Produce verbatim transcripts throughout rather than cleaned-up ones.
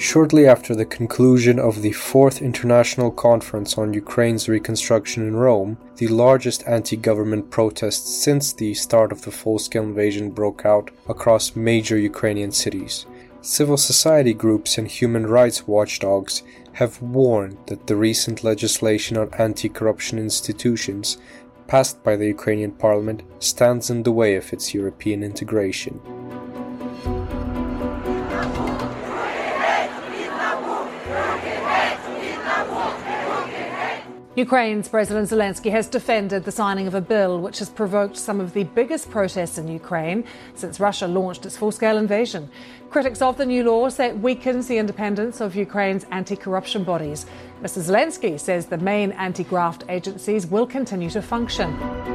Shortly after the conclusion of the Fourth International Conference on Ukraine's Reconstruction in Rome, the largest anti-government protests since the start of the full-scale invasion broke out across major Ukrainian cities. Civil society groups and human rights watchdogs have warned that the recent legislation on anti-corruption institutions passed by the Ukrainian parliament stands in the way of its European integration. Ukraine's President Zelensky has defended the signing of a bill which has provoked some of the biggest protests in Ukraine since Russia launched its full-scale invasion. Critics of the new law say it weakens the independence of Ukraine's anti-corruption bodies. Mister Zelensky says the main anti-graft agencies will continue to function.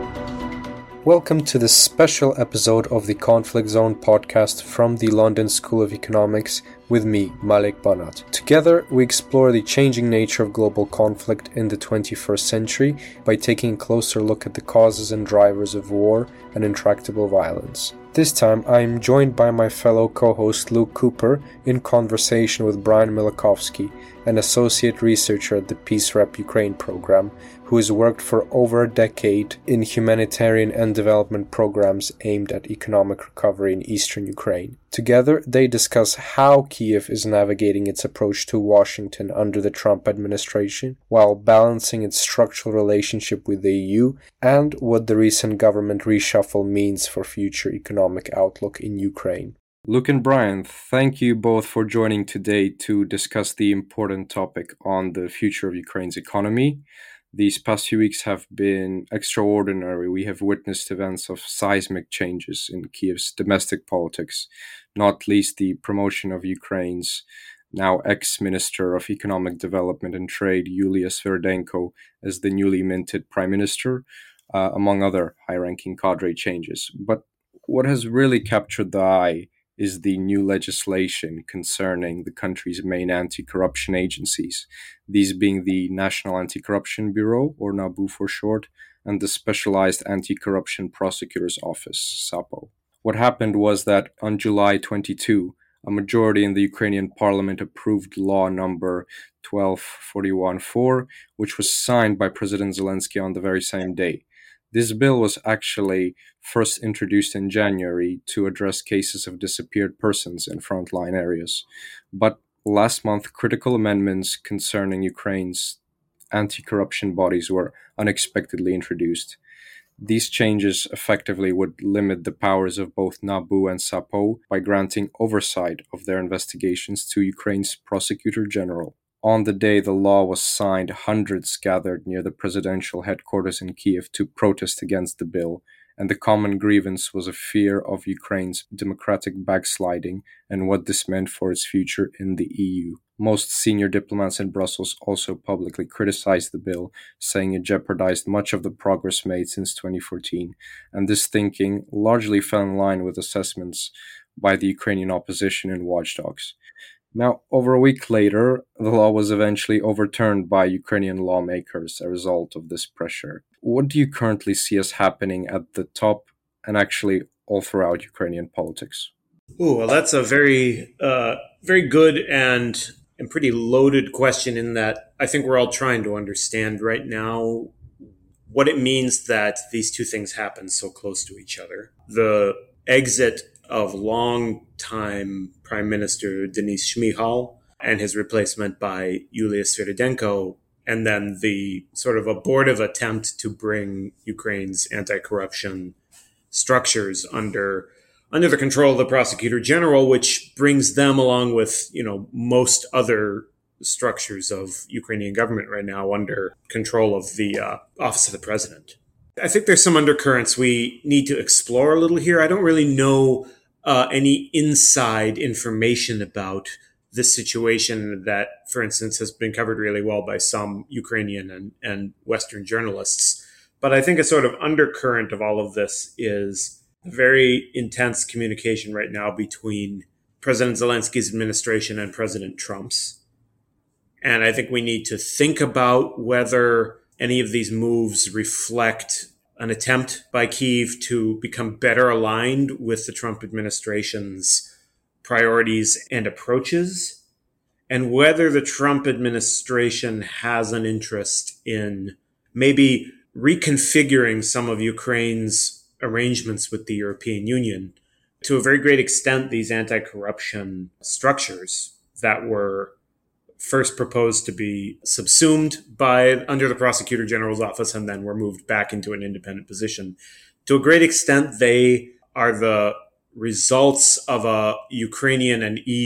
Welcome to this special episode of the Conflict Zone podcast from the London School of Economics with me, Malek Banat. Together, we explore the changing nature of global conflict in the twenty-first century by taking a closer look at the causes and drivers of war and intractable violence. This time, I am joined by my fellow co-host Luke Cooper in conversation with Brian Milakovsky, an associate researcher at the Peace Rep Ukraine program, who has worked for over a decade in humanitarian and development programs aimed at economic recovery in eastern Ukraine. Together, they discuss how Kyiv is navigating its approach to Washington under the Trump administration, while balancing its structural relationship with the E U, and what the recent government reshuffle means for future economic outlook in Ukraine. Luke and Brian, thank you both for joining today to discuss the important topic on the future of Ukraine's economy. These past few weeks have been extraordinary. We have witnessed events of seismic changes in Kyiv's domestic politics, not least the promotion of Ukraine's now ex-Minister of Economic Development and Trade, Yulia Sverdenko, as the newly minted Prime Minister, uh, among other high-ranking cadre changes. But what has really captured the eye is the new legislation concerning the country's main anti-corruption agencies, these being the National Anti-Corruption Bureau, or NABU for short, and the Specialized Anti-Corruption Prosecutor's Office, SAPO. What happened was that on July twenty-second, a majority in the Ukrainian parliament approved law number twelve forty-one four, which was signed by President Zelensky on the very same day. This bill was actually first introduced in January to address cases of disappeared persons in frontline areas. But last month, critical amendments concerning Ukraine's anti-corruption bodies were unexpectedly introduced. These changes effectively would limit the powers of both NABU and SAPO by granting oversight of their investigations to Ukraine's Prosecutor General. On the day the law was signed, hundreds gathered near the presidential headquarters in Kyiv to protest against the bill, and the common grievance was a fear of Ukraine's democratic backsliding and what this meant for its future in the E U. Most senior diplomats in Brussels also publicly criticized the bill, saying it jeopardized much of the progress made since twenty fourteen, and this thinking largely fell in line with assessments by the Ukrainian opposition and watchdogs. Now, over a week later, the law was eventually overturned by Ukrainian lawmakers as a result of this pressure. What do you currently see as happening at the top and actually all throughout Ukrainian politics? Ooh, well, that's a very, uh, very good and and pretty loaded question in that I think we're all trying to understand right now what it means that these two things happen so close to each other. The exit of longtime Prime Minister Denis Shmyhal and his replacement by Yulia Sverdenko, and then the sort of abortive attempt to bring Ukraine's anti-corruption structures under under the control of the Prosecutor General, which brings them along with, you know, most other structures of Ukrainian government right now under control of the uh, Office of the President. I think there's some undercurrents we need to explore a little here. I don't really know uh, any inside information about this situation that, for instance, has been covered really well by some Ukrainian and, and Western journalists. But I think a sort of undercurrent of all of this is very intense communication right now between President Zelensky's administration and President Trump's. And I think we need to think about whether any of these moves reflect an attempt by Kyiv to become better aligned with the Trump administration's priorities and approaches, and whether the Trump administration has an interest in maybe reconfiguring some of Ukraine's arrangements with the European Union. To a very great extent, these anti-corruption structures that were first proposed to be subsumed by under the Prosecutor General's office and then were moved back into an independent position. To a great extent, they are the results of a Ukrainian and E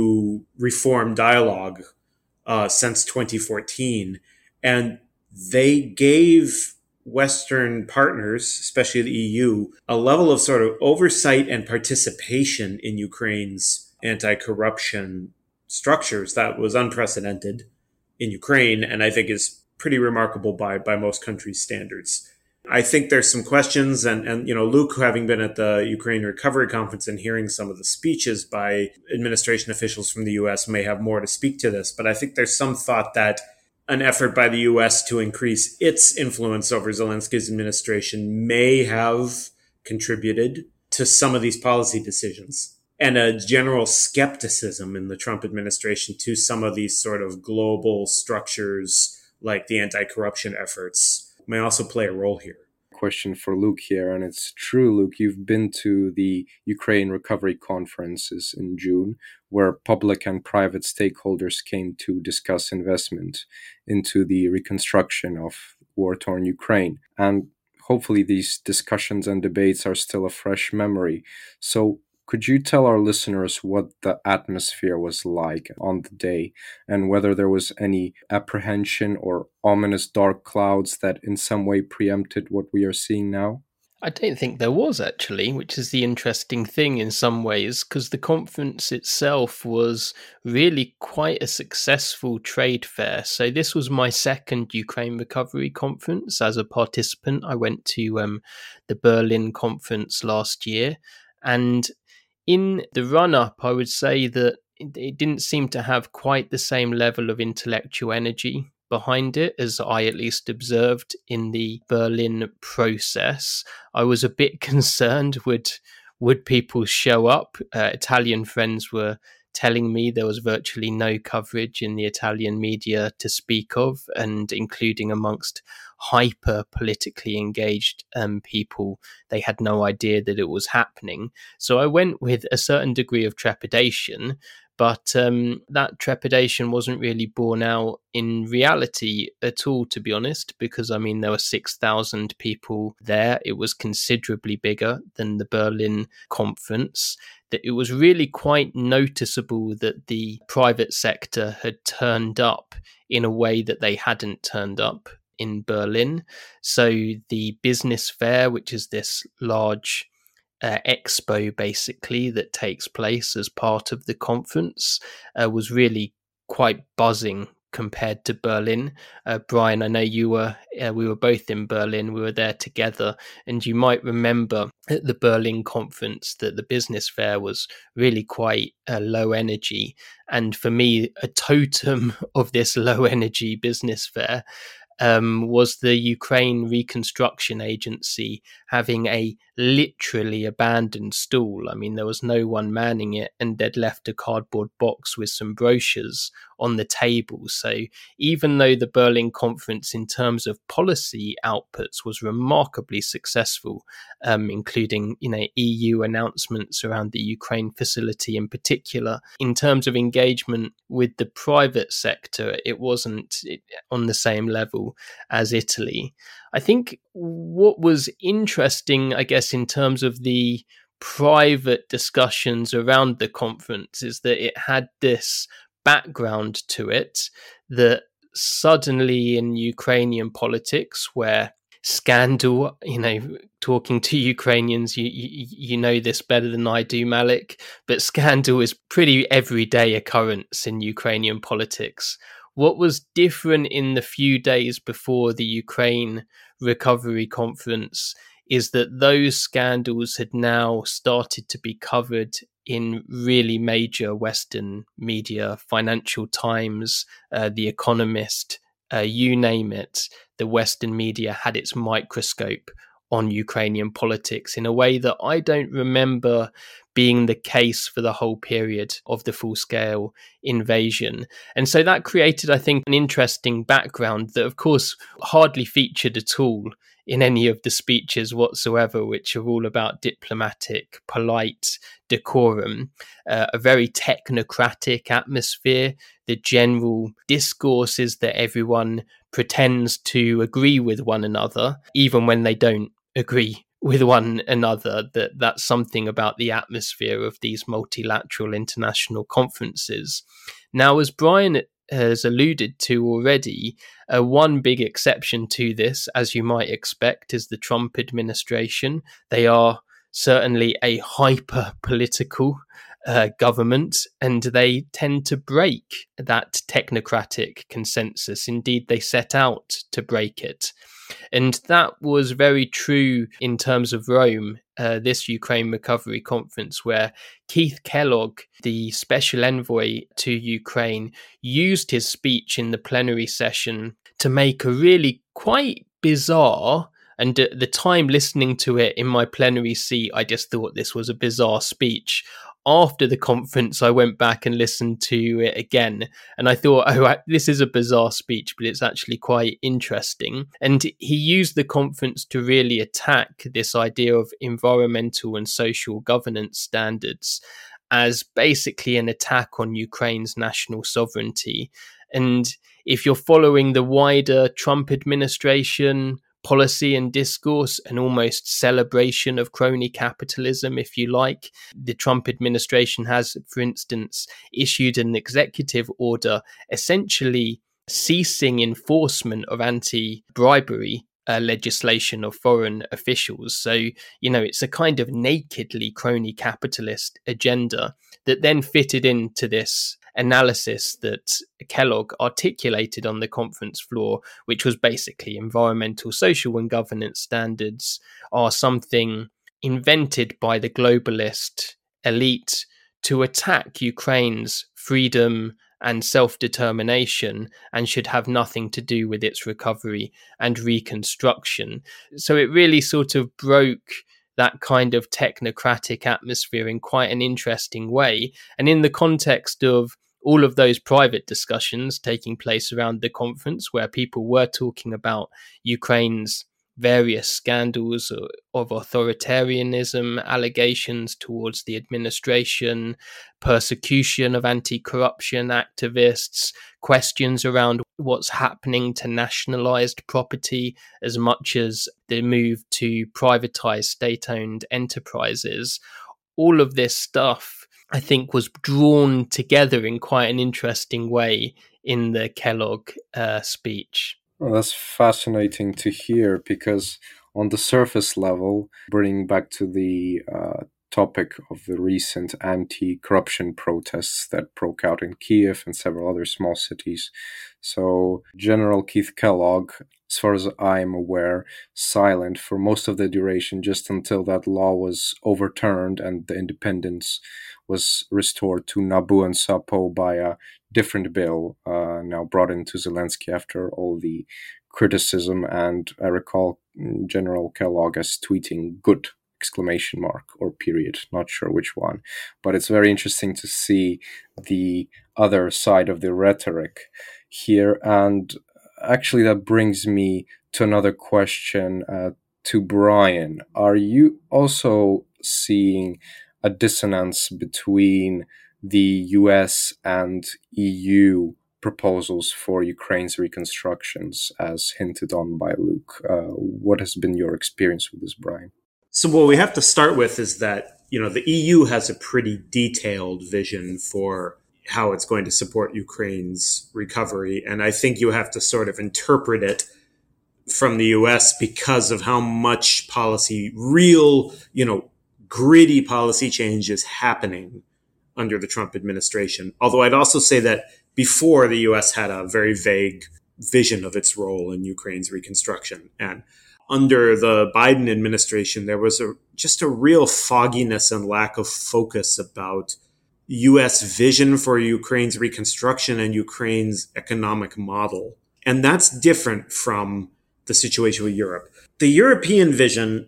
U reform dialogue uh, since twenty fourteen. And they gave Western partners, especially the E U, a level of sort of oversight and participation in Ukraine's anti-corruption structures that was unprecedented in Ukraine, and I think is pretty remarkable by, by most countries' standards. I think there's some questions, and, and you know, Luke, having been at the Ukraine Recovery Conference and hearing some of the speeches by administration officials from the U S, may have more to speak to this, but I think there's some thought that an effort by the U S to increase its influence over Zelensky's administration may have contributed to some of these policy decisions, and a general skepticism in the Trump administration to some of these sort of global structures like the anti-corruption efforts may also play a role here. Question for Luke here, and it's true, Luke, you've been to the Ukraine Recovery Conferences in June, where public and private stakeholders came to discuss investment into the reconstruction of war-torn Ukraine. And hopefully these discussions and debates are still a fresh memory. So could you tell our listeners what the atmosphere was like on the day, and whether there was any apprehension or ominous dark clouds that in some way preempted what we are seeing now? I don't think there was, actually, which is the interesting thing in some ways, because the conference itself was really quite a successful trade fair. So this was my second Ukraine Recovery Conference as a participant. I went to um, the Berlin conference last year, and in the run-up, I would say that it didn't seem to have quite the same level of intellectual energy behind it as I at least observed in the Berlin process. I was a bit concerned, would would people show up? Uh, Italian friends were telling me there was virtually no coverage in the Italian media to speak of, and including amongst hyper politically engaged um, people, they had no idea that it was happening. So I went with a certain degree of trepidation, but um, that trepidation wasn't really borne out in reality at all, to be honest, because, I mean, there were six thousand people there. It was considerably bigger than the Berlin conference. That it was really quite noticeable that the private sector had turned up in a way that they hadn't turned up in Berlin. So the business fair, which is this large Uh, expo basically that takes place as part of the conference, uh, was really quite buzzing compared to Berlin. Uh, Brian, I know you were, uh, we were both in Berlin, we were there together, and you might remember at the Berlin conference that the business fair was really quite uh, low energy. And for me, a totem of this low energy business fair Um, was the Ukraine Reconstruction Agency having a literally abandoned stall. I mean, there was no one manning it, and they'd left a cardboard box with some brochures on the table. So even though the Berlin conference in terms of policy outputs was remarkably successful, um, including, you know, E U announcements around the Ukraine facility in particular, in terms of engagement with the private sector, it wasn't on the same level as Italy. I think what was interesting, I guess, in terms of the private discussions around the conference is that it had this background to it that suddenly in Ukrainian politics, where scandal, you know, talking to Ukrainians, you, you you know this better than I do, Malik, but scandal is pretty everyday occurrence in Ukrainian politics. What was different in the few days before the Ukraine Recovery Conference is that those scandals had now started to be covered in really major Western media, Financial Times, uh, The Economist, uh, you name it. The Western media had its microscope on Ukrainian politics in a way that I don't remember being the case for the whole period of the full-scale invasion. And so that created, I think, an interesting background that, of course, hardly featured at all in any of the speeches whatsoever, which are all about diplomatic, polite decorum, uh, a very technocratic atmosphere. The general discourse is that everyone pretends to agree with one another, even when they don't agree with one another. That that's something about the atmosphere of these multilateral international conferences. Now, as Brian has alluded to already, uh, one big exception to this, as you might expect, is the Trump administration. They are certainly a hyper-political uh, government, and they tend to break that technocratic consensus. Indeed, they set out to break it. And that was very true in terms of Rome, uh, this Ukraine Recovery Conference, where Keith Kellogg, the special envoy to Ukraine, used his speech in the plenary session to make a really quite bizarre, and at the time listening to it in my plenary seat, I just thought this was a bizarre speech. After the conference, I went back and listened to it again, and I thought, oh, this is a bizarre speech, but it's actually quite interesting. And he used the conference to really attack this idea of environmental and social governance standards as basically an attack on Ukraine's national sovereignty. And if you're following the wider Trump administration policy and discourse, an almost celebration of crony capitalism, if you like. The Trump administration has, for instance, issued an executive order essentially ceasing enforcement of anti-bribery uh, legislation of foreign officials. So, you know, it's a kind of nakedly crony capitalist agenda that then fitted into this analysis that Kellogg articulated on the conference floor, which was basically environmental, social and governance standards are something invented by the globalist elite to attack Ukraine's freedom and self-determination and should have nothing to do with its recovery and reconstruction. So it really sort of broke that kind of technocratic atmosphere in quite an interesting way. And in the context of all of those private discussions taking place around the conference, where people were talking about Ukraine's various scandals of authoritarianism, allegations towards the administration, persecution of anti-corruption activists, questions around what's happening to nationalized property as much as the move to privatize state-owned enterprises. All of this stuff, I think, was drawn together in quite an interesting way in the Kellogg uh, speech. Well, that's fascinating to hear, because on the surface level, bringing back to the uh, topic of the recent anti-corruption protests that broke out in Kiev and several other small cities. So General Keith Kellogg, as far as I'm aware, silent for most of the duration, just until that law was overturned and the independence was restored to Nabu and Sapo by a different bill, uh, now brought into Zelensky after all the criticism. And I recall General Kellogg as tweeting "good!" exclamation mark or period, not sure which one. But it's very interesting to see the other side of the rhetoric here. And actually that brings me to another question uh, to Brian. Are you also seeing a dissonance between the U S and E U proposals for Ukraine's reconstructions, as hinted on by Luke? Uh, what has been your experience with this, Brian? So what we have to start with is that, you know, the E U has a pretty detailed vision for how it's going to support Ukraine's recovery. And I think you have to sort of interpret it from the U S because of how much policy, real, you know, gritty policy change is happening under the Trump administration. Although I'd also say that before, the U S had a very vague vision of its role in Ukraine's reconstruction. And under the Biden administration, there was a just a real fogginess and lack of focus about U S vision for Ukraine's reconstruction and Ukraine's economic model. And that's different from the situation with Europe. The European vision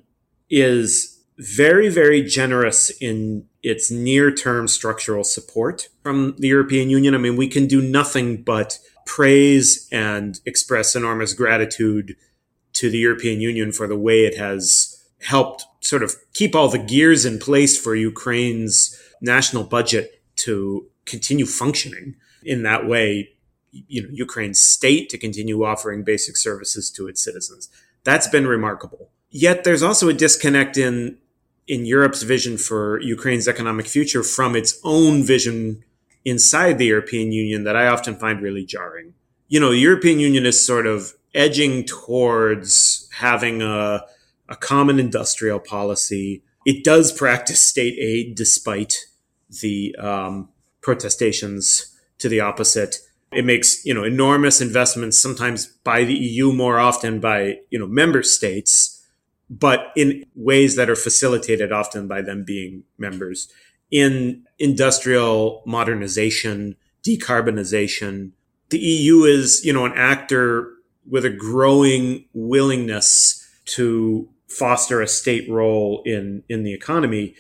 is very, very generous in its near-term structural support from the European Union. I mean, we can do nothing but praise and express enormous gratitude to the European Union for the way it has helped sort of keep all the gears in place for Ukraine's national budget to continue functioning in that way, you know, Ukraine's state to continue offering basic services to its citizens. That's been remarkable. Yet there's also a disconnect in in Europe's vision for Ukraine's economic future from its own vision inside the European Union that I often find really jarring. You know, the European Union is sort of edging towards having a, a common industrial policy. It does practice state aid despite the um, protestations to the opposite. It makes, you know, enormous investments, sometimes by the E U, more often by, you know, member states, but in ways that are facilitated often by them being members, in industrial modernization, decarbonization. The E U is, you know, an actor with a growing willingness to foster a state role in, in the economy.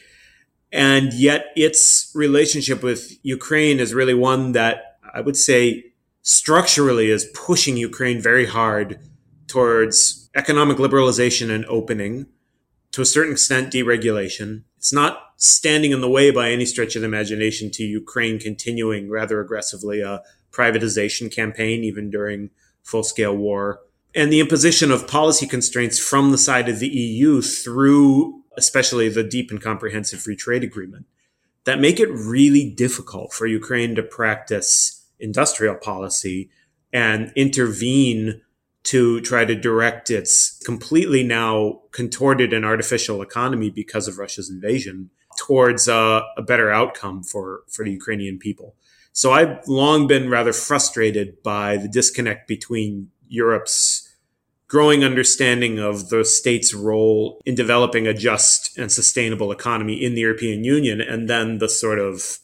And yet its relationship with Ukraine is really one that I would say structurally is pushing Ukraine very hard towards economic liberalization and opening, to a certain extent deregulation. It's not standing in the way by any stretch of the imagination to Ukraine continuing rather aggressively a privatization campaign, even during full-scale war. And the imposition of policy constraints from the side of the E U through especially the deep and comprehensive free trade agreement that make it really difficult for Ukraine to practice industrial policy and intervene to try to direct its completely now contorted and artificial economy because of Russia's invasion towards a, a better outcome for, for the Ukrainian people. So I've long been rather frustrated by the disconnect between Europe's growing understanding of the state's role in developing a just and sustainable economy in the European Union, and then the sort of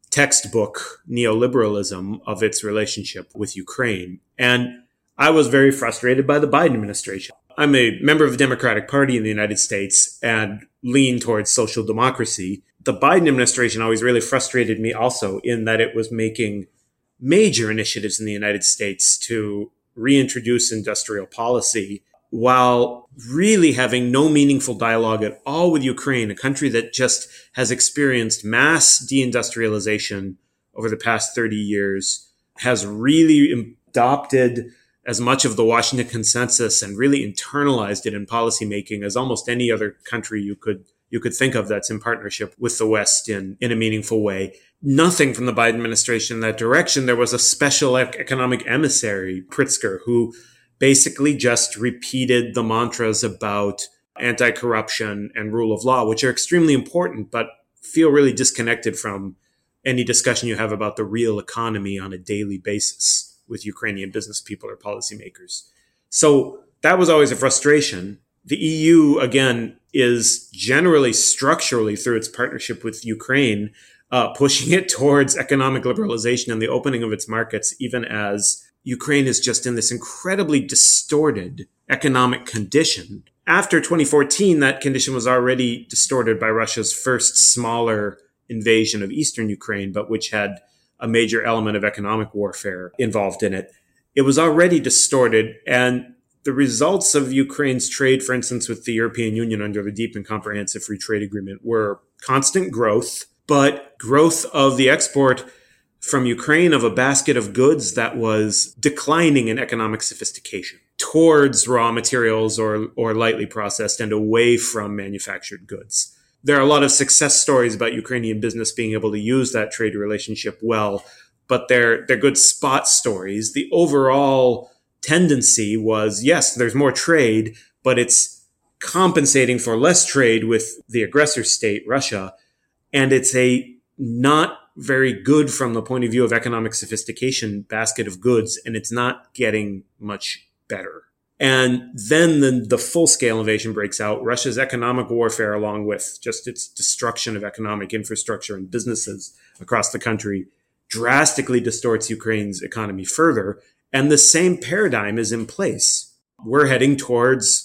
textbook neoliberalism of its relationship with Ukraine. And I was very frustrated by the Biden administration. I'm a member of the Democratic Party in the United States and lean towards social democracy. The Biden administration always really frustrated me also in that it was making major initiatives in the United States to reintroduce industrial policy while really having no meaningful dialogue at all with Ukraine, a country that just has experienced mass deindustrialization over the past thirty years, has really adopted as much of the Washington consensus and really internalized it in policymaking as almost any other country you could you could think of that's in partnership with the West in, in a meaningful way. Nothing from the Biden administration in that direction. There was a special economic emissary, Pritzker, who basically just repeated the mantras about anti-corruption and rule of law, which are extremely important, but feel really disconnected from any discussion you have about the real economy on a daily basis with Ukrainian business people or policymakers. So that was always a frustration. The E U, again, is generally structurally through its partnership with Ukraine, uh, pushing it towards economic liberalization and the opening of its markets, even as Ukraine is just in this incredibly distorted economic condition. After twenty fourteen, that condition was already distorted by Russia's first smaller invasion of eastern Ukraine, but which had a major element of economic warfare involved in it. It was already distorted, and the results of Ukraine's trade, for instance, with the European Union under the Deep and Comprehensive Free Trade Agreement, were constant growth, but growth of the export from Ukraine of a basket of goods that was declining in economic sophistication towards raw materials or, or lightly processed and away from manufactured goods. There are a lot of success stories about Ukrainian business being able to use that trade relationship well, but they're, they're good spot stories. The overall tendency was, yes, there's more trade, but it's compensating for less trade with the aggressor state, Russia. And it's a not very good from the point of view of economic sophistication basket of goods, and it's not getting much better. And then the, the full-scale invasion breaks out. Russia's economic warfare, along with just its destruction of economic infrastructure and businesses across the country, drastically distorts Ukraine's economy further. And the same paradigm is in place. We're heading towards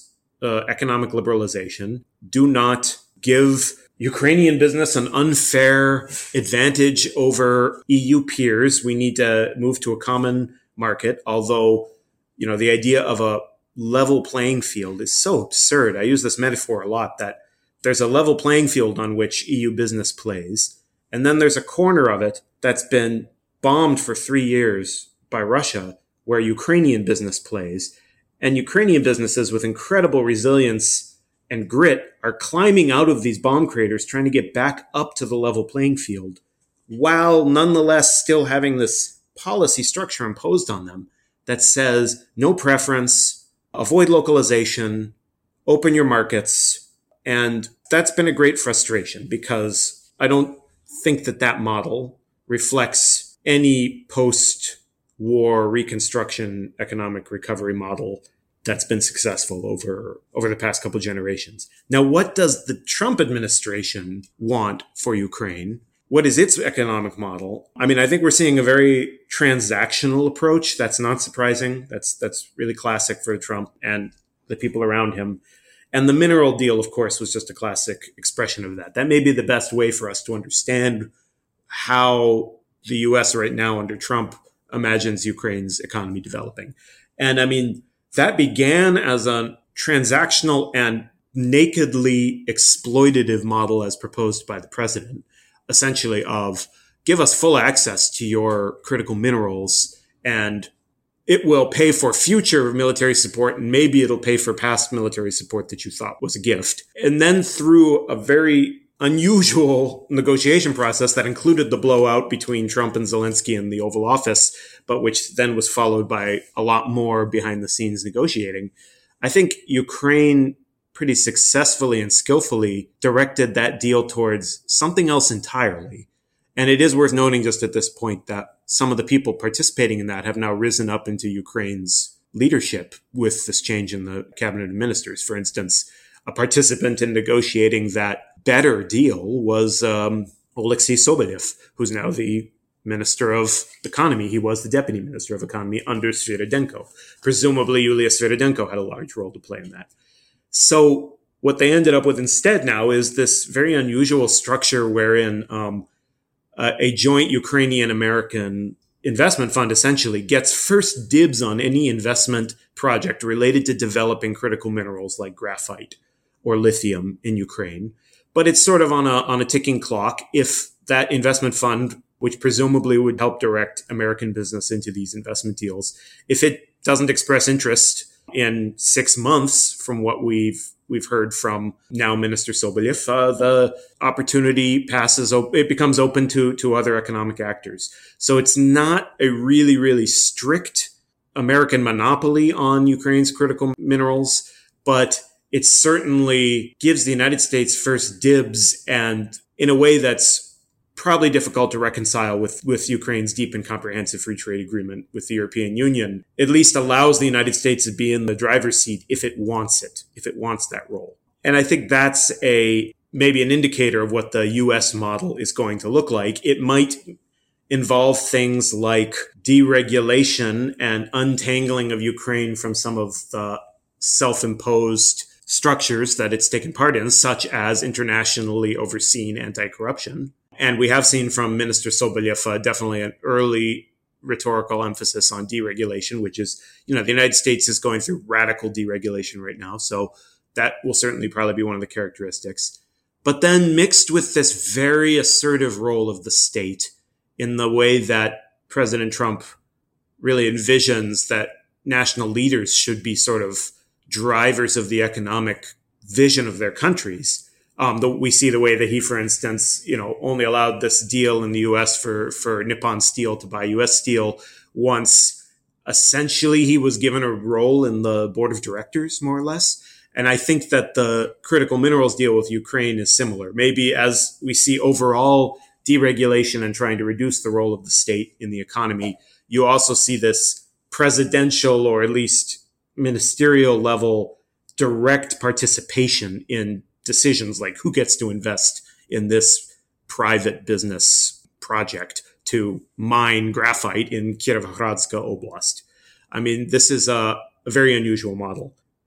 uh, economic liberalization. Do not give Ukrainian business an unfair advantage over E U peers. We need to move to a common market, although, you know, the idea of a level playing field is so absurd. I use this metaphor a lot, that there's a level playing field on which E U business plays, and then there's a corner of it that's been bombed for three years by Russia, where Ukrainian business plays. And Ukrainian businesses with incredible resilience and grit are climbing out of these bomb craters, trying to get back up to the level playing field, while nonetheless still having this policy structure imposed on them that says no preference, avoid localization, open your markets. And that's been a great frustration, because I don't think that that model reflects any post-war reconstruction economic recovery model that's been successful over, over the past couple generations. Now, what does the Trump administration want for Ukraine? What is its economic model? I mean, I think we're seeing a very transactional approach. That's not surprising. That's that's really classic for Trump and the people around him. And the mineral deal, of course, was just a classic expression of that. That may be the best way for us to understand how the U S right now under Trump imagines Ukraine's economy developing. And I mean, that began as a transactional and nakedly exploitative model as proposed by the president, essentially of give us full access to your critical minerals and it will pay for future military support, and maybe it'll pay for past military support that you thought was a gift. And then through a very unusual negotiation process that included the blowout between Trump and Zelensky in the Oval Office, but which then was followed by a lot more behind the scenes negotiating, I think Ukraine pretty successfully and skillfully directed that deal towards something else entirely. And it is worth noting just at this point that some of the people participating in that have now risen up into Ukraine's leadership with this change in the cabinet of ministers. For instance, a participant in negotiating that better deal was um, Oleksiy Sobolev, who's now the Minister of Economy. He was the Deputy Minister of Economy under Sviridenko. Presumably, Yulia Sviridenko had a large role to play in that. So what they ended up with instead now is this very unusual structure wherein um, uh, a joint Ukrainian-American investment fund essentially gets first dibs on any investment project related to developing critical minerals like graphite or lithium in Ukraine. But it's sort of on a on a ticking clock. If that investment fund, which presumably would help direct American business into these investment deals, if it doesn't express interest in six months from what we've we've heard from now Minister Sobolev, uh, the opportunity passes, it becomes open to, to other economic actors. So it's not a really, really strict American monopoly on Ukraine's critical minerals, but it certainly gives the United States first dibs, and in a way that's probably difficult to reconcile with, with Ukraine's deep and comprehensive free trade agreement with the European Union, at least allows the United States to be in the driver's seat if it wants it, if it wants that role. And I think that's a maybe an indicator of what the U S model is going to look like. It might involve things like deregulation and untangling of Ukraine from some of the self-imposed structures that it's taken part in, such as internationally overseen anti-corruption. And we have seen from Minister Sobolev uh, definitely an early rhetorical emphasis on deregulation, which is, you know, the United States is going through radical deregulation right now. So that will certainly probably be one of the characteristics. But then mixed with this very assertive role of the state in the way that President Trump really envisions that national leaders should be sort of drivers of the economic vision of their countries. Um, the, we see the way that he, for instance, you know, only allowed this deal in the U S for, for Nippon Steel to buy U S steel once essentially he was given a role in the board of directors, more or less. And I think that the critical minerals deal with Ukraine is similar. Maybe as we see overall deregulation and trying to reduce the role of the state in the economy, you also see this presidential or at least ministerial level direct participation in decisions like who gets to invest in this private business project to mine graphite in Kirovohradska Oblast. I mean, this is a, a very unusual model.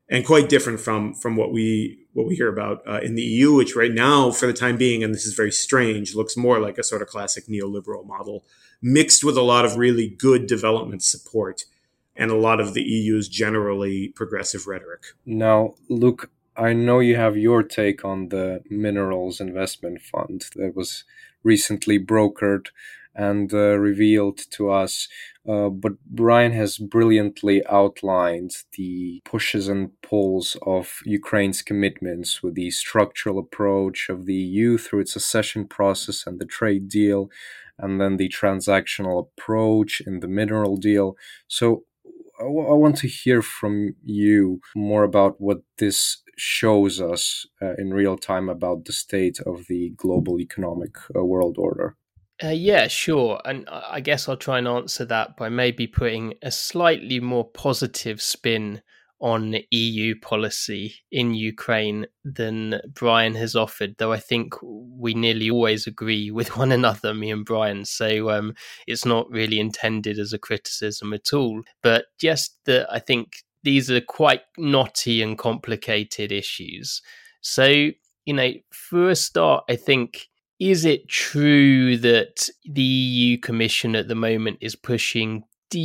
and quite different from from what we what we hear about uh, in the E U, which right now, for the time being, and this is very strange, looks more like a sort of classic neoliberal model, mixed with a lot of really good development support and a lot of the E U's generally progressive rhetoric. Now, Luke, I know you have your take on the Minerals Investment Fund that was recently brokered and uh, revealed to us. Uh, but Brian has brilliantly outlined the pushes and pulls of Ukraine's commitments with the structural approach of the E U through its accession process and the trade deal, and then the transactional approach in the mineral deal. So I, w- I want to hear from you more about what this shows us uh, in real time about the state of the global economic uh, world order. Uh, yeah, sure. And I guess I'll try and answer that by maybe putting a slightly more positive spin on E U policy in Ukraine than Brian has offered, though I think we nearly always agree with one another, me and Brian. So um, it's not really intended as a criticism at all. But just that I think these are quite knotty and complicated issues. So, you know, for a start, I think, is it true that the E U Commission at the moment is pushing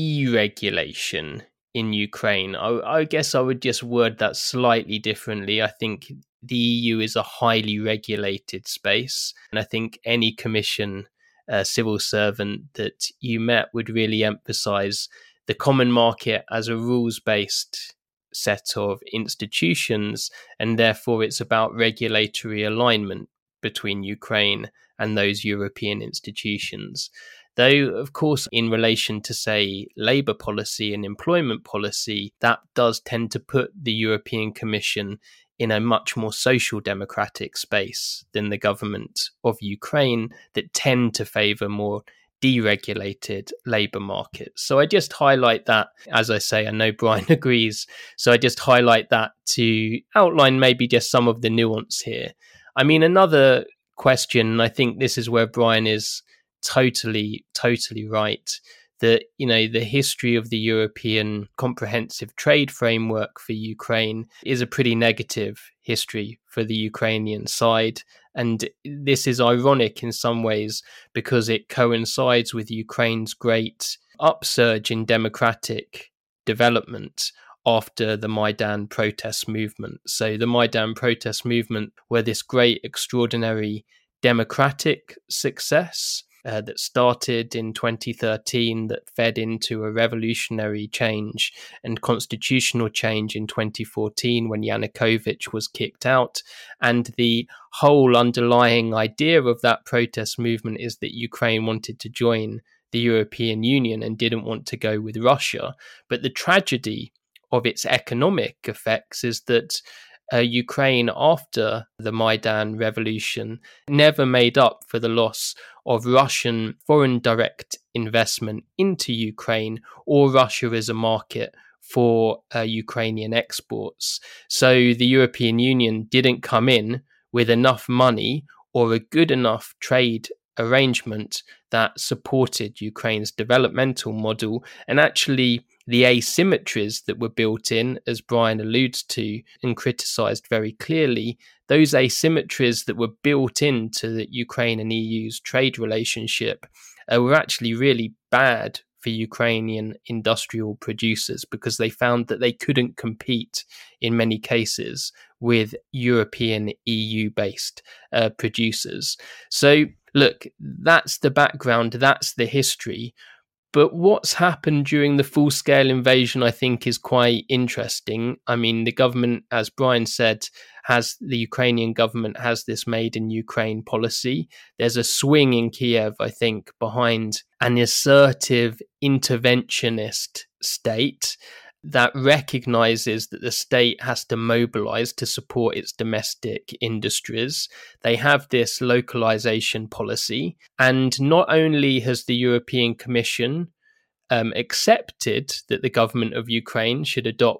deregulation in Ukraine? I, I guess I would just word that slightly differently. I think the E U is a highly regulated space, and I think any Commission uh, civil servant that you met would really emphasize the common market as a rules-based set of institutions, and therefore it's about regulatory alignment between Ukraine and those European institutions. Though, of course, in relation to, say, labour policy and employment policy, that does tend to put the European Commission in a much more social democratic space than the government of Ukraine, that tend to favour more deregulated labour markets. So I just highlight that. As I say, I know Brian agrees, so I just highlight that to outline maybe just some of the nuance here. I mean, another question, and I think this is where Brian is totally, totally right, that, you know, the history of the European Comprehensive Trade Framework for Ukraine is a pretty negative history for the Ukrainian side. And this is ironic in some ways because it coincides with Ukraine's great upsurge in democratic development after the Maidan protest movement. So the Maidan protest movement were this great, extraordinary democratic success uh, that started in twenty thirteen, that fed into a revolutionary change and constitutional change in twenty fourteen when Yanukovych was kicked out. And the whole underlying idea of that protest movement is that Ukraine wanted to join the European Union and didn't want to go with Russia. But the tragedy of its economic effects is that uh, Ukraine, after the Maidan revolution, never made up for the loss of Russian foreign direct investment into Ukraine or Russia as a market for uh, Ukrainian exports. So the European Union didn't come in with enough money or a good enough trade arrangement that supported Ukraine's developmental model. And actually, the asymmetries that were built in, as Brian alludes to and criticised very clearly, those asymmetries that were built into the Ukraine and E U's trade relationship uh, were actually really bad for Ukrainian industrial producers because they found that they couldn't compete in many cases with European E U-based uh, producers. So, look, that's the background, that's the history. But what's happened during the full-scale invasion, I think, is quite interesting. I mean, the government, as Brian said, has the Ukrainian government has this made in Ukraine policy. There's a swing in Kiev, I think, behind an assertive interventionist state that recognizes that the state has to mobilize to support its domestic industries. They have this localization policy. And not only has the European Commission um, accepted that the government of Ukraine should adopt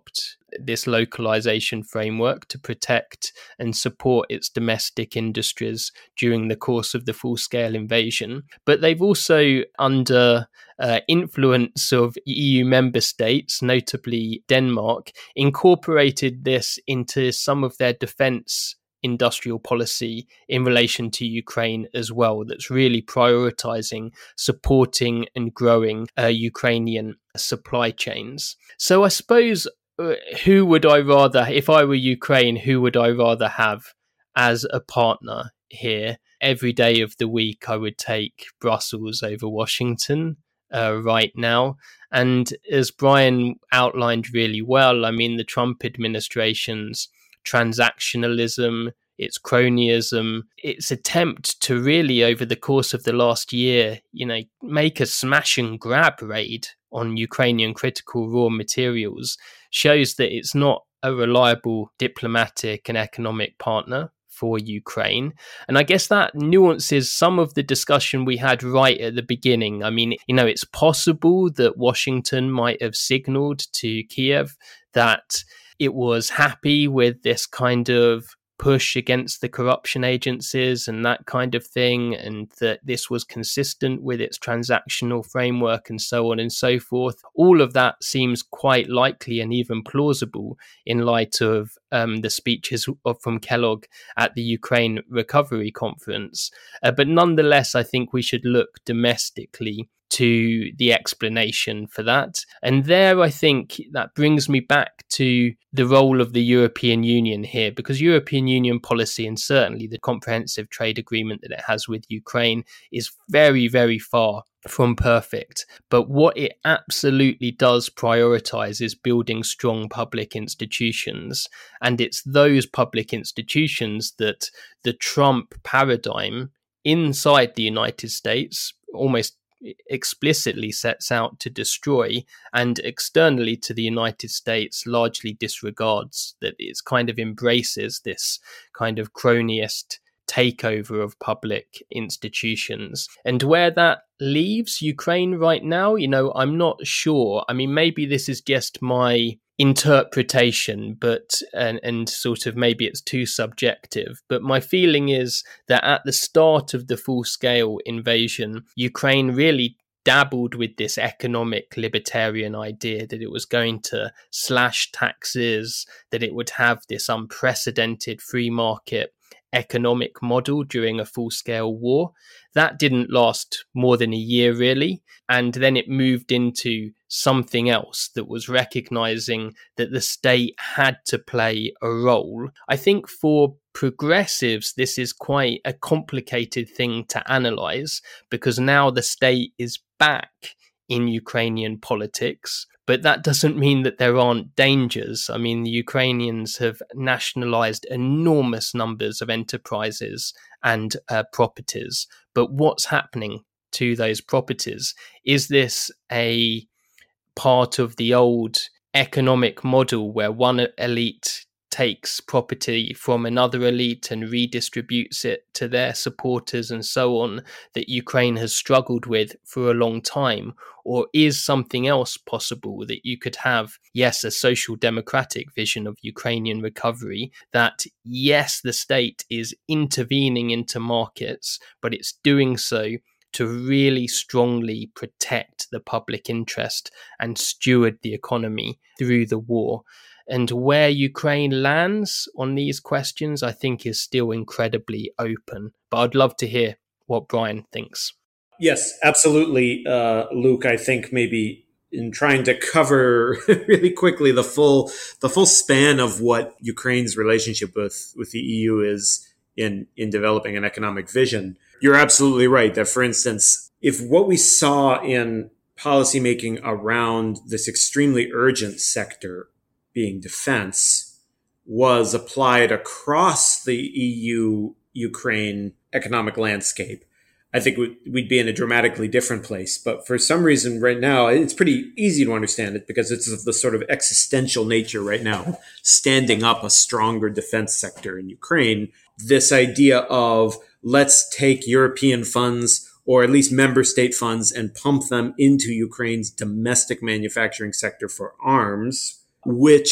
this localization framework to protect and support its domestic industries during the course of the full-scale invasion. But they've also, under uh, influence of E U member states, notably Denmark, incorporated this into some of their defense industrial policy in relation to Ukraine as well, that's really prioritizing supporting and growing uh, Ukrainian supply chains. So I suppose uh, who would I rather, if I were Ukraine, who would I rather have as a partner here? Every day of the week I would take Brussels over Washington uh, right now. And as Brian outlined really well, I mean, the Trump administration's transactionalism, its cronyism, its attempt to really, over the course of the last year, you know, make a smash and grab raid on Ukrainian critical raw materials shows that it's not a reliable diplomatic and economic partner for Ukraine. And I guess that nuances some of the discussion we had right at the beginning. I mean, you know, it's possible that Washington might have signaled to Kiev that it was happy with this kind of push against the corruption agencies and that kind of thing, and that this was consistent with its transactional framework and so on and so forth. All of that seems quite likely and even plausible in light of um, the speeches of, from Kellogg at the Ukraine Recovery Conference. Uh, but nonetheless, I think we should look domestically to the explanation for that. And there, I think that brings me back to the role of the European Union here, because European Union policy, and certainly the comprehensive trade agreement that it has with Ukraine, is very, very far from perfect. But what it absolutely does prioritize is building strong public institutions. And it's those public institutions that the Trump paradigm inside the United States almost explicitly sets out to destroy, and externally to the United States largely disregards, that it kind of embraces this kind of cronyist takeover of public institutions. And where that leaves Ukraine right now, you know, I'm not sure. I mean, maybe this is just my interpretation, but and, and sort of maybe it's too subjective, but my feeling is that at the start of the full-scale invasion, Ukraine really dabbled with this economic libertarian idea that it was going to slash taxes, that it would have this unprecedented free market economic model during a full-scale war. That didn't last more than a year, really. And then it moved into something else that was recognizing that the state had to play a role. I think for progressives, this is quite a complicated thing to analyze, because now the state is back in Ukrainian politics. But that doesn't mean that there aren't dangers. I mean, the Ukrainians have nationalized enormous numbers of enterprises and uh, properties. But what's happening to those properties? Is this a part of the old economic model where one elite takes property from another elite and redistributes it to their supporters and so on, that Ukraine has struggled with for a long time? Or is something else possible, that you could have, yes, a social democratic vision of Ukrainian recovery, that yes, the state is intervening into markets, but it's doing so to really strongly protect the public interest and steward the economy through the war? And where Ukraine lands on these questions, I think, is still incredibly open. But I'd love to hear what Brian thinks. Yes, absolutely, uh, Luke. I think maybe in trying to cover really quickly the full the full span of what Ukraine's relationship with, with the E U is in, in developing an economic vision, you're absolutely right that, for instance, if what we saw in policymaking around this extremely urgent sector being defense was applied across the E U Ukraine economic landscape, I think we'd be in a dramatically different place. But for some reason right now, it's pretty easy to understand it because it's of the sort of existential nature right now, standing up a stronger defense sector in Ukraine. This idea of let's take European funds, or at least member state funds, and pump them into Ukraine's domestic manufacturing sector for arms, which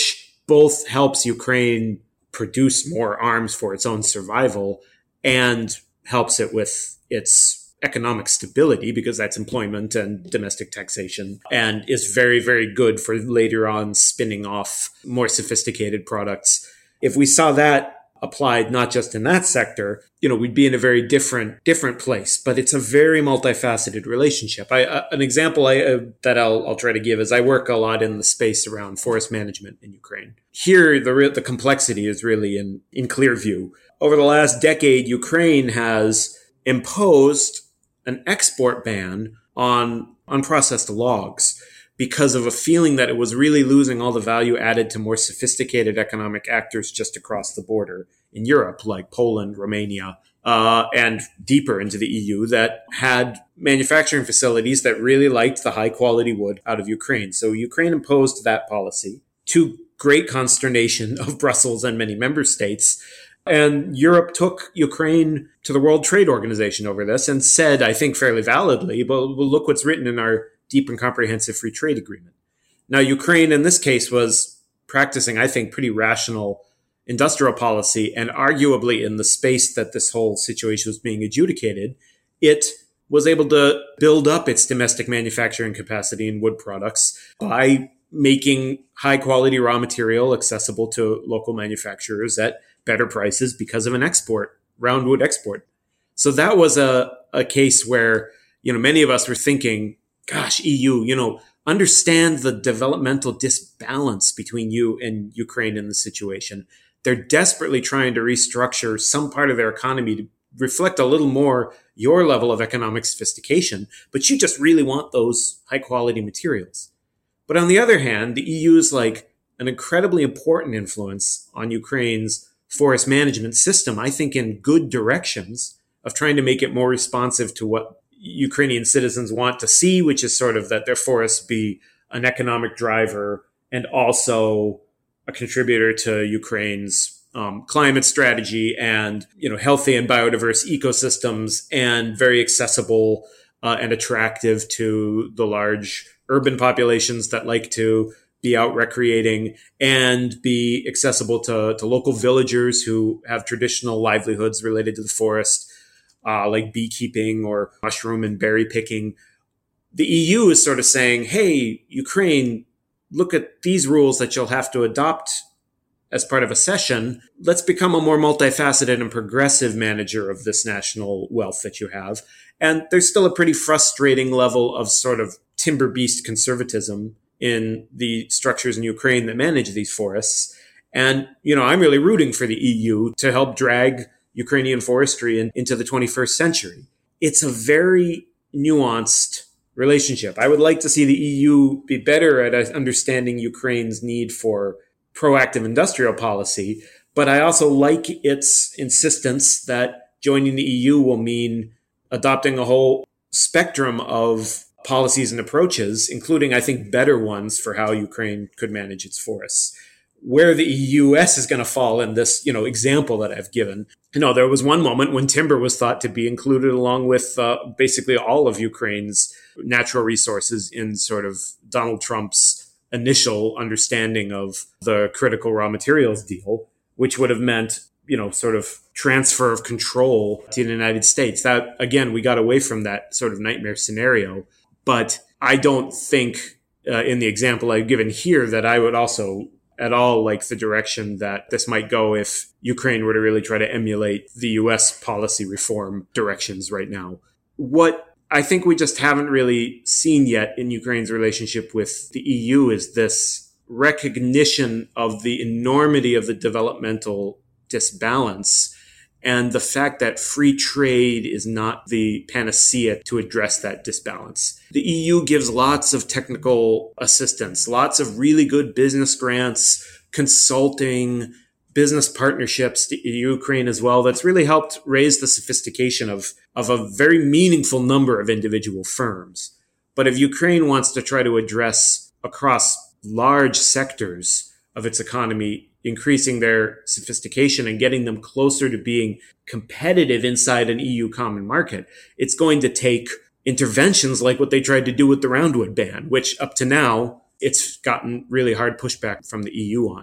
both helps Ukraine produce more arms for its own survival and helps it with its economic stability, because that's employment and domestic taxation, and is very, very good for later on spinning off more sophisticated products. If we saw that applied not just in that sector, you know, we'd be in a very different different place. But it's a very multifaceted relationship. I, uh, an example I, uh, that I'll, I'll try to give is I work a lot in the space around forest management in Ukraine. Here, the re- the complexity is really in, in clear view. Over the last decade, Ukraine has imposed an export ban on unprocessed logs because of a feeling that it was really losing all the value added to more sophisticated economic actors just across the border in Europe, like Poland, Romania, uh, and deeper into the E U, that had manufacturing facilities that really liked the high quality wood out of Ukraine. So Ukraine imposed that policy to great consternation of Brussels and many member states. And Europe took Ukraine to the World Trade Organization over this and said, I think fairly validly, but look what's written in our deep and comprehensive free trade agreement. Now, Ukraine in this case was practicing, I think, pretty rational industrial policy, and arguably in the space that this whole situation was being adjudicated, it was able to build up its domestic manufacturing capacity in wood products by making high quality raw material accessible to local manufacturers at better prices because of an export, roundwood export. So that was a, a case where, you know, many of us were thinking, gosh, E U, you know, understand the developmental disbalance between you and Ukraine in the situation. They're desperately trying to restructure some part of their economy to reflect a little more your level of economic sophistication, but you just really want those high quality materials. But on the other hand, the E U is like an incredibly important influence on Ukraine's forest management system, I think in good directions of trying to make it more responsive to what Ukrainian citizens want to see, which is sort of that their forests be an economic driver and also a contributor to Ukraine's um, climate strategy and, you know, healthy and biodiverse ecosystems, and very accessible uh, and attractive to the large urban populations that like to be out recreating, and be accessible to, to local villagers who have traditional livelihoods related to the forest, uh, like beekeeping or mushroom and berry picking. The E U is sort of saying, hey, Ukraine, look at these rules that you'll have to adopt as part of a session. Let's become a more multifaceted and progressive manager of this national wealth that you have. And there's still a pretty frustrating level of sort of timber beast conservatism in the structures in Ukraine that manage these forests. And, you know, I'm really rooting for the E U to help drag Ukrainian forestry in, into the twenty-first century. It's a very nuanced relationship. I would like to see the E U be better at understanding Ukraine's need for proactive industrial policy, but I also like its insistence that joining the E U will mean adopting a whole spectrum of policies and approaches, including, I think, better ones for how Ukraine could manage its forests. Where the E U S is going to fall in this, you know, example that I've given. You know, there was one moment when timber was thought to be included along with uh, basically all of Ukraine's natural resources in sort of Donald Trump's initial understanding of the critical raw materials deal, which would have meant, you know, sort of transfer of control to the United States. That, again, we got away from that sort of nightmare scenario. But I don't think uh, in the example I've given here that I would also at all like the direction that this might go if Ukraine were to really try to emulate the U S policy reform directions right now. What I think we just haven't really seen yet in Ukraine's relationship with the E U is this recognition of the enormity of the developmental disbalance and the fact that free trade is not the panacea to address that disbalance. The E U gives lots of technical assistance, lots of really good business grants, consulting, business partnerships to Ukraine as well. That's really helped raise the sophistication of, of a very meaningful number of individual firms. But if Ukraine wants to try to address across large sectors of its economy increasing their sophistication and getting them closer to being competitive inside an E U common market, it's going to take interventions like what they tried to do with the roundwood ban, which up to now, it's gotten really hard pushback from the E U on.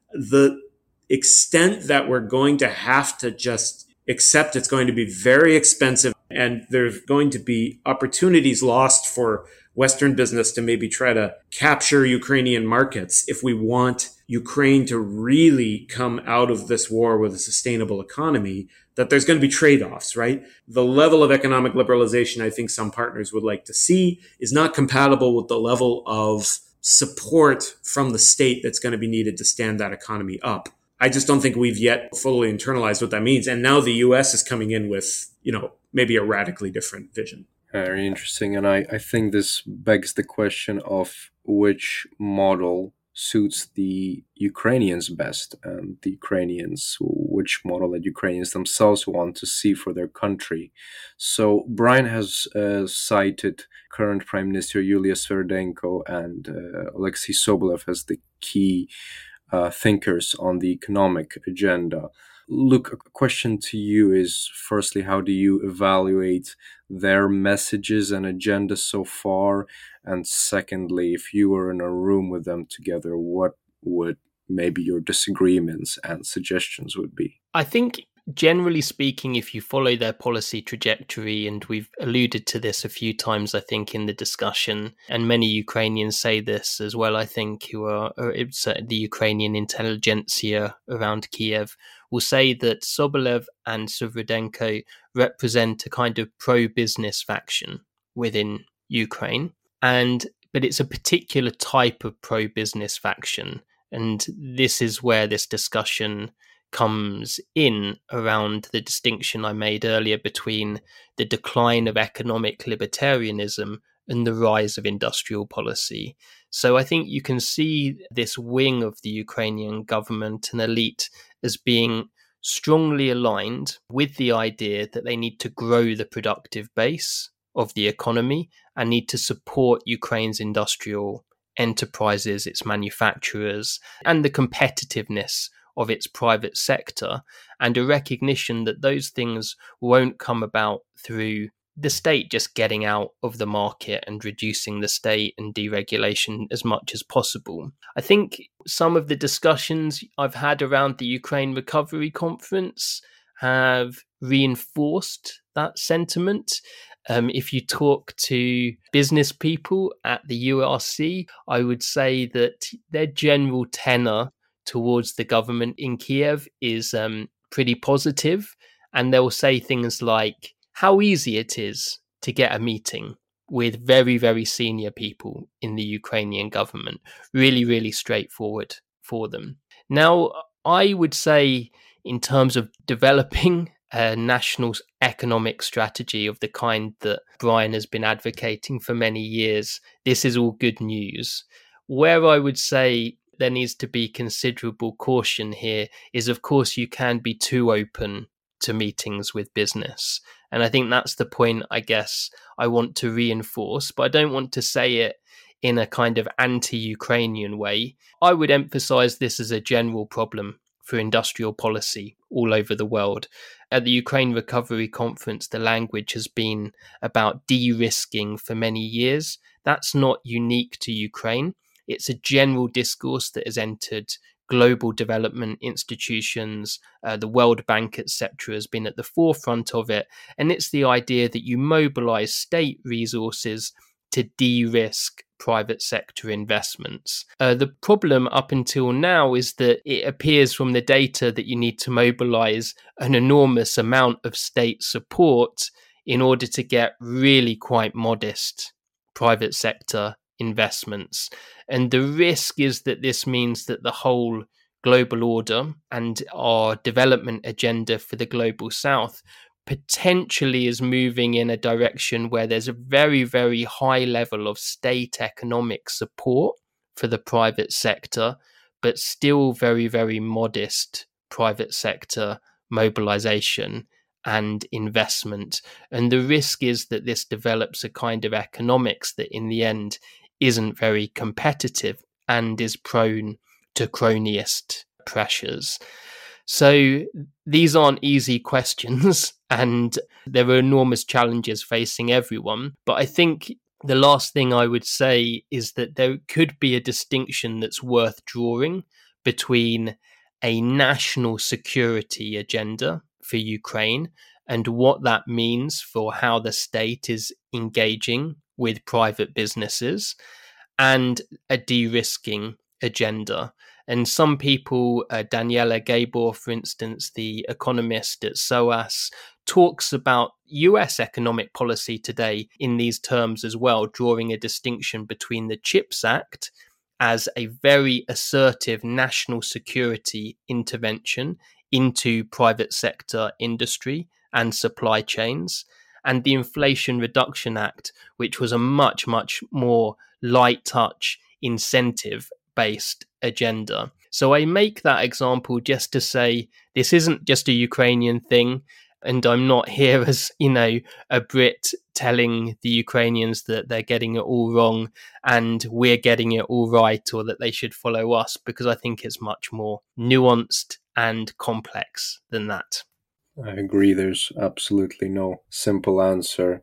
the extent that we're going to have to just accept it's going to be very expensive and there's going to be opportunities lost for Western business to maybe try to capture Ukrainian markets if we want Ukraine to really come out of this war with a sustainable economy, that there's going to be trade-offs, right? The level of economic liberalization I think some partners would like to see is not compatible with the level of support from the state that's going to be needed to stand that economy up. I just don't think we've yet fully internalized what that means. And now the U S is coming in with, you know, maybe a radically different vision. Very interesting. And I, I think this begs the question of which model suits the Ukrainians best, and the Ukrainians, which model that Ukrainians themselves want to see for their country. So Brian has uh, cited current Prime Minister Yulia Sverdenko and uh, Alexei Sobolev as the key uh, thinkers on the economic agenda. Luke, a question to you is, firstly, how do you evaluate their messages and agenda so far? And secondly, if you were in a room with them together, what would maybe your disagreements and suggestions would be? I think, generally speaking, if you follow their policy trajectory, and we've alluded to this a few times, I think, in the discussion, and many Ukrainians say this as well, I think, who are, or it's the Ukrainian intelligentsia around Kiev, will say that Sobolev and Sverdenko represent a kind of pro-business faction within Ukraine. And but it's a particular type of pro-business faction. And this is where this discussion comes in around the distinction I made earlier between the decline of economic libertarianism and the rise of industrial policy. So I think you can see this wing of the Ukrainian government and elite as being strongly aligned with the idea that they need to grow the productive base of the economy and need to support Ukraine's industrial enterprises, its manufacturers, and the competitiveness of its private sector, and a recognition that those things won't come about through the state just getting out of the market and reducing the state and deregulation as much as possible. I think some of the discussions I've had around the Ukraine Recovery Conference have reinforced that sentiment. Um, if you talk to business people at the U R C, I would say that their general tenor towards the government in Kiev is um, pretty positive, and they'll say things like how easy it is to get a meeting with very, very senior people in the Ukrainian government. Really, really straightforward for them. Now, I would say in terms of developing a national economic strategy of the kind that Brian has been advocating for many years, this is all good news. Where I would say there needs to be considerable caution here is, of course, you can be too open to meetings with business. And I think that's the point, I guess, I want to reinforce, but I don't want to say it in a kind of anti-Ukrainian way. I would emphasize this as a general problem for industrial policy all over the world. At the Ukraine Recovery Conference, the language has been about de-risking for many years. That's not unique to Ukraine. It's a general discourse that has entered global development institutions, uh, the World Bank, et cetera, has been at the forefront of it. And it's the idea that you mobilize state resources to de-risk private sector investments. Uh, the problem up until now is that it appears from the data that you need to mobilize an enormous amount of state support in order to get really quite modest private sector investments. And the risk is that this means that the whole global order and our development agenda for the global south potentially is moving in a direction where there's a very, very high level of state economic support for the private sector, but still very, very modest private sector mobilization and investment. And the risk is that this develops a kind of economics that in the end isn't very competitive and is prone to cronyist pressures. So these aren't easy questions, and there are enormous challenges facing everyone. But I think the last thing I would say is that there could be a distinction that's worth drawing between a national security agenda for Ukraine and what that means for how the state is engaging with private businesses, and a de-risking agenda. And some people, uh, Daniela Gabor, for instance, the economist at S O A S, talks about U S economic policy today in these terms as well, drawing a distinction between the CHIPS Act as a very assertive national security intervention into private sector industry and supply chains, and the Inflation Reduction Act, which was a much, much more light touch, incentive-based agenda. So I make that example just to say this isn't just a Ukrainian thing, and I'm not here as, you know, a Brit telling the Ukrainians that they're getting it all wrong and we're getting it all right, or that they should follow us, because I think it's much more nuanced and complex than that. I agree. There's absolutely no simple answer.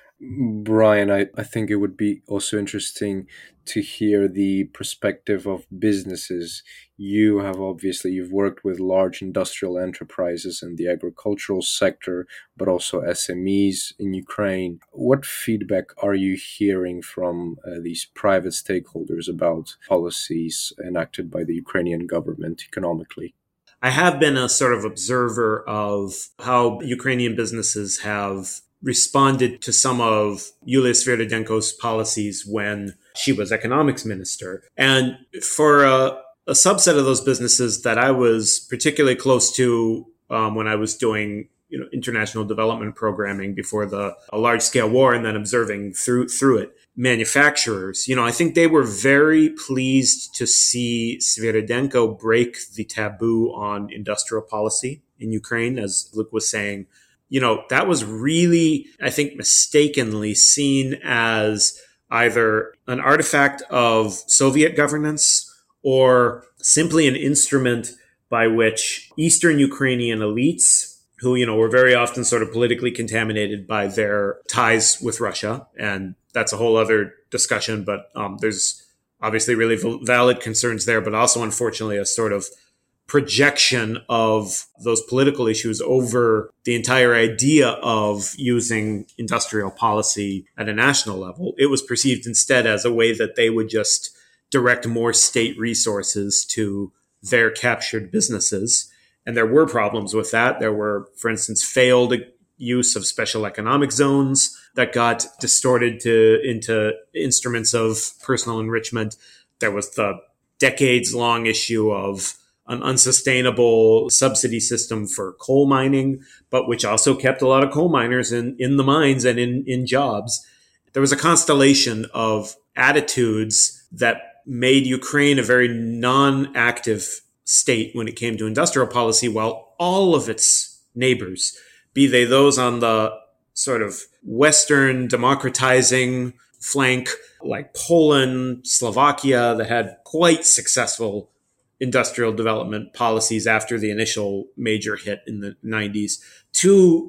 Brian, I, I think it would be also interesting to hear the perspective of businesses. You have obviously, you've worked with large industrial enterprises in the agricultural sector, but also S M Es in Ukraine. What feedback are you hearing from uh, these private stakeholders about policies enacted by the Ukrainian government economically? I have been a sort of observer of how Ukrainian businesses have responded to some of Yulia Sviridenko's policies when she was economics minister. And for a, a subset of those businesses that I was particularly close to um, when I was doing, you know, international development programming before the a large-scale war, and then observing through through it, manufacturers, you know, I think they were very pleased to see Sviridenko break the taboo on industrial policy in Ukraine. As Luke was saying, you know, that was really, I think, mistakenly seen as either an artifact of Soviet governance or simply an instrument by which Eastern Ukrainian elites, who, you know, were very often sort of politically contaminated by their ties with Russia, and that's a whole other discussion, but um, there's obviously really valid concerns there, but also, unfortunately, a sort of projection of those political issues over the entire idea of using industrial policy at a national level. It was perceived instead as a way that they would just direct more state resources to their captured businesses. And there were problems with that. There were, for instance, failed use of special economic zones that got distorted to into instruments of personal enrichment. There was the decades-long issue of an unsustainable subsidy system for coal mining, but which also kept a lot of coal miners in, in the mines and in, in jobs. There was a constellation of attitudes that made Ukraine a very non-active state when it came to industrial policy, while all of its neighbors, be they those on the sort of Western democratizing flank, like Poland, Slovakia, that had quite successful industrial development policies after the initial major hit in the nineties, to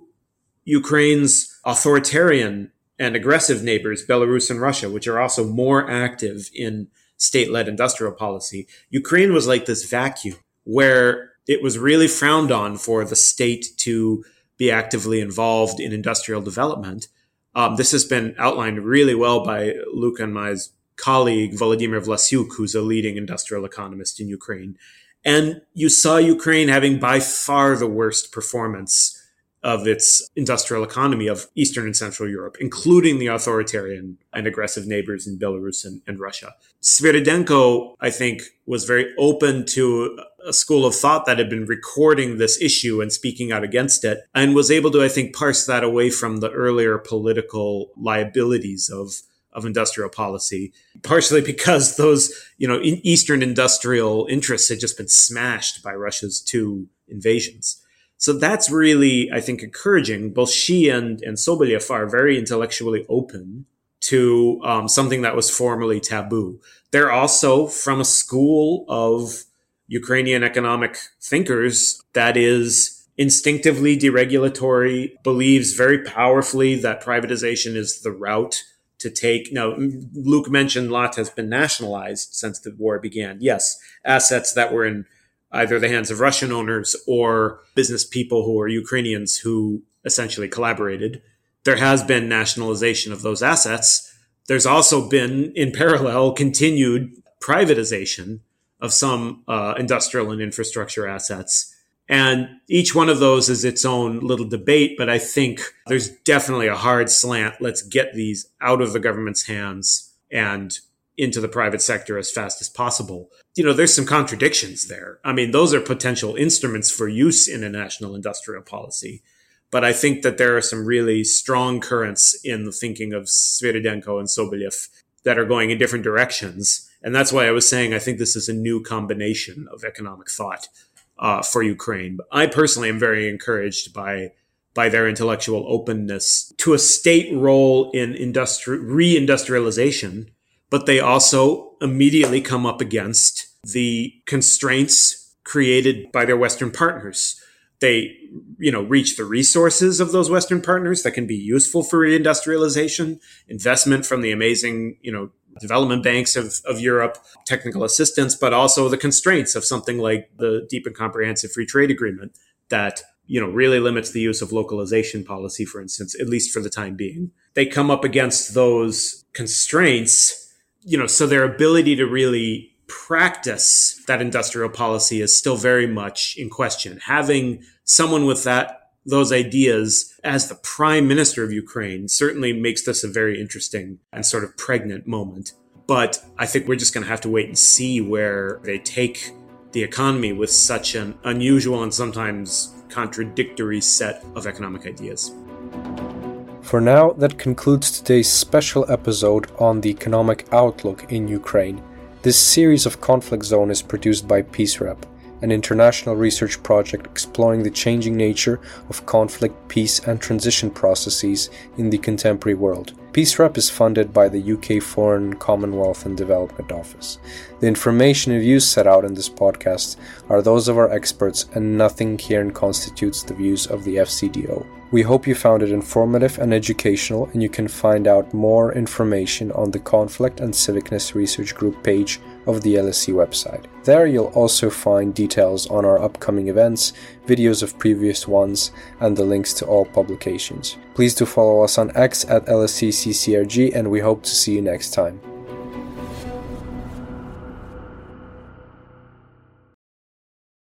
Ukraine's authoritarian and aggressive neighbors, Belarus and Russia, which are also more active in state-led industrial policy. Ukraine was like this vacuum where it was really frowned on for the state to be actively involved in industrial development. Um, this has been outlined really well by Luke and my colleague, Volodymyr Vlasyuk, who's a leading industrial economist in Ukraine. And you saw Ukraine having by far the worst performance of its industrial economy of Eastern and Central Europe, including the authoritarian and aggressive neighbors in Belarus and, and Russia. Sviridenko, I think, was very open to a school of thought that had been recording this issue and speaking out against it, and was able to, I think, parse that away from the earlier political liabilities of of industrial policy, partially because those, you know, in Eastern industrial interests had just been smashed by Russia's two invasions. So that's really, I think, encouraging. Both she and, and Sobolev are very intellectually open to um, something that was formerly taboo. They're also from a school of Ukrainian economic thinkers that is instinctively deregulatory, believes very powerfully that privatization is the route to take. Now, Luke mentioned a lot has been nationalized since the war began. Yes, assets that were in either the hands of Russian owners or business people who are Ukrainians who essentially collaborated. There has been nationalization of those assets. There's also been, in parallel, continued privatization of some uh, industrial and infrastructure assets. And each one of those is its own little debate, but I think there's definitely a hard slant. Let's get these out of the government's hands and into the private sector as fast as possible. You know, there's some contradictions there. I mean, those are potential instruments for use in a national industrial policy. But I think that there are some really strong currents in the thinking of Sviridenko and Sobolev that are going in different directions. And that's why I was saying I think this is a new combination of economic thought uh, for Ukraine. But I personally am very encouraged by by their intellectual openness to a state role in industri- re-industrialization, but they also immediately come up against the constraints created by their Western partners. They, you know, reach the resources of those Western partners that can be useful for reindustrialization, investment from the amazing, you know, development banks of, of Europe, technical assistance, but also the constraints of something like the Deep and Comprehensive Free Trade Agreement that, you know, really limits the use of localization policy, for instance, at least for the time being. They come up against those constraints, you know, so their ability to really practice that industrial policy is still very much in question. Having someone with that, those ideas as the prime minister of Ukraine certainly makes this a very interesting and sort of pregnant moment. But I think we're just going to have to wait and see where they take the economy with such an unusual and sometimes contradictory set of economic ideas. For now, that concludes today's special episode on the economic outlook in Ukraine. This series of Conflict Zone is produced by PeaceRep, an international research project exploring the changing nature of conflict, peace, and transition processes in the contemporary world. PeaceRep is funded by the U K Foreign, Commonwealth and Development Office. The information and views set out in this podcast are those of our experts, and nothing herein constitutes the views of the F C D O. We hope you found it informative and educational, and you can find out more information on the Conflict and Civicness Research Group page of the L S C website. There you'll also find details on our upcoming events, videos of previous ones, and the links to all publications. Please do follow us on X at L S C C C R G, and we hope to see you next time.